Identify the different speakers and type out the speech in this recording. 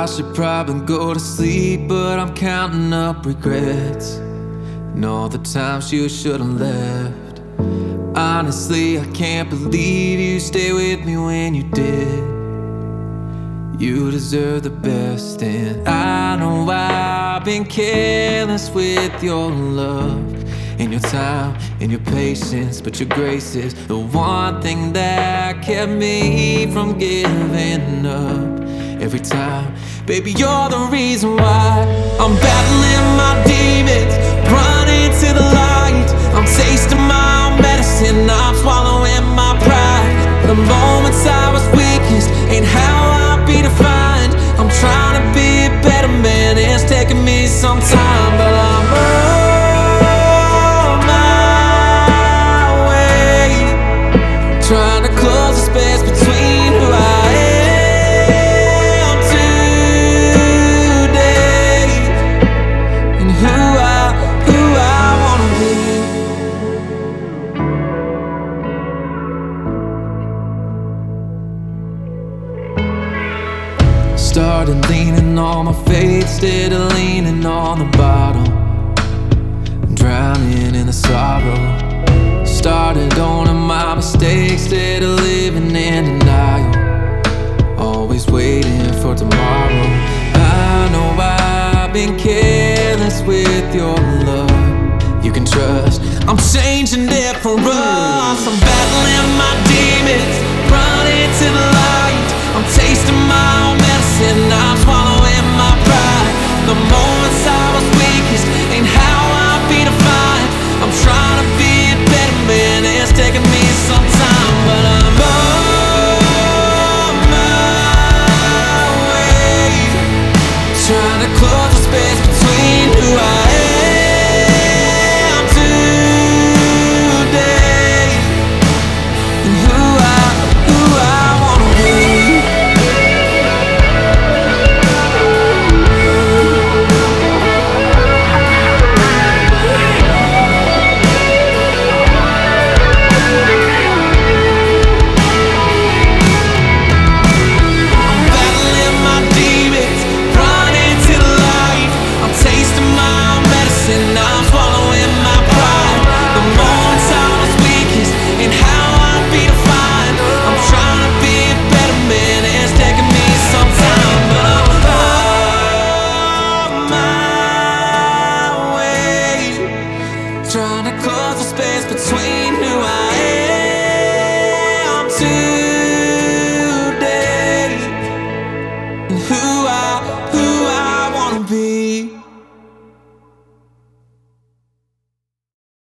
Speaker 1: I should probably go to sleep, but I'm counting up regrets and all the times you should've left. Honestly, I can't believe you stayed with me when you did. You deserve the best, and I know I've been careless with your love and your time and your patience, but your grace is the one thing that kept me from giving up. Every time, baby, you're the reason why I'm battling my demons, running to the light. I'm tasting my own medicine, I'm swallowing my pride. The moments I was weakest ain't how I'll be defined. I'm trying to be a better man, it's taking me some time, but I'm on my way, trying to close the space between who I am today and who I wanna be. Started leaning on my faith instead of leaning on the bottle, drowning in the sorrow. Started owning my mistakes instead of living in denial, always waiting for tomorrow. I know I've been careless with your love. You can trust I'm changing it for us. I'm battling my demons, running to the light. I'm tasting my own medicine, I'm swallowing my pride. The moments I was weakest ain't how I'll be defined. I'm trying to be a better man, it's taking me some time, but I'm on my way, trying to close the space between who I am today and who I wanna be. Trying to close the space between who I am to